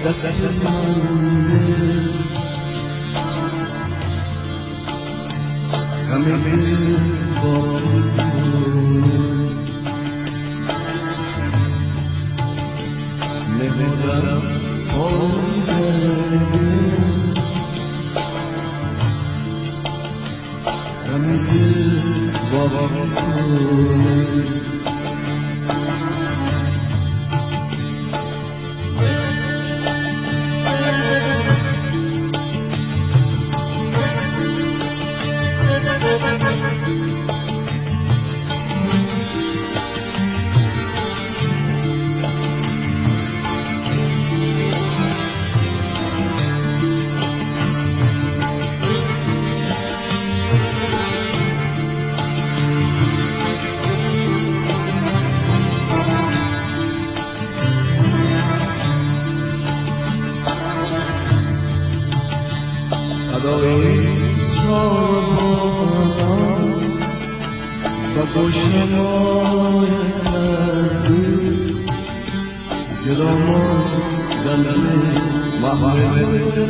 دست من همه دل با نهادم همه دل با صدای ساربان و گوشنای مردی جرامان دلم محمد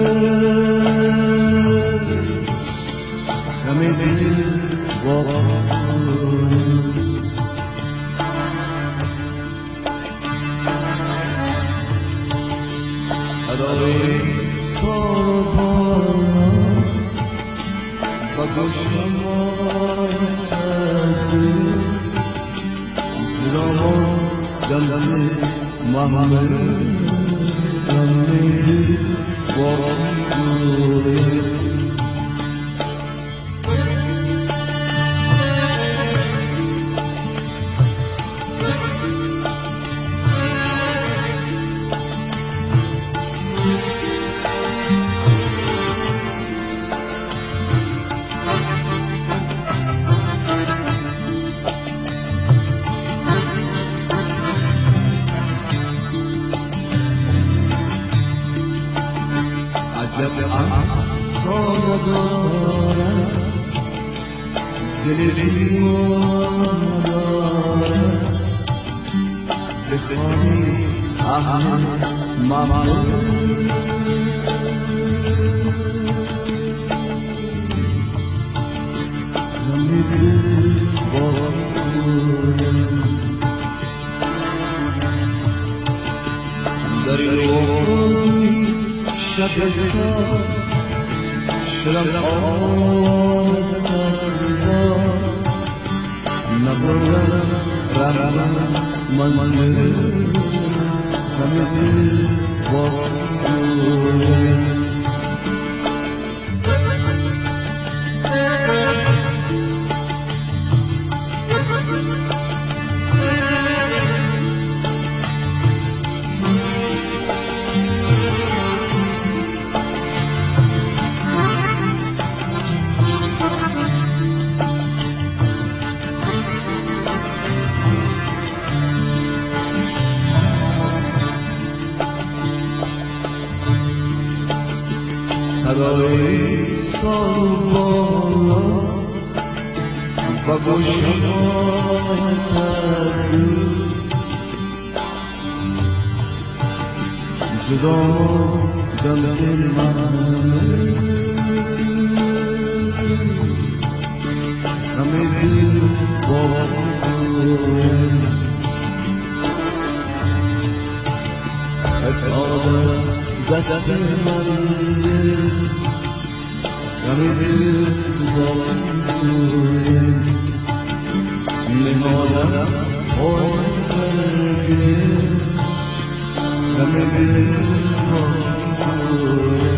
همه دل واقعی صدای ساربان و گوشنای مردی جرامان دلم محمد همه دل واقعی عجب افسانه دارد دل دیوانه دارد بخوانی احمد محمد همه دل باید در روی شب شرم آمد نباید رحم من همه دل باید صدای ساربان و گوشنای مردی جرامان دلم محمد همه دل باید فتاد دست من همه دل باید نهادم پرده همه دل باید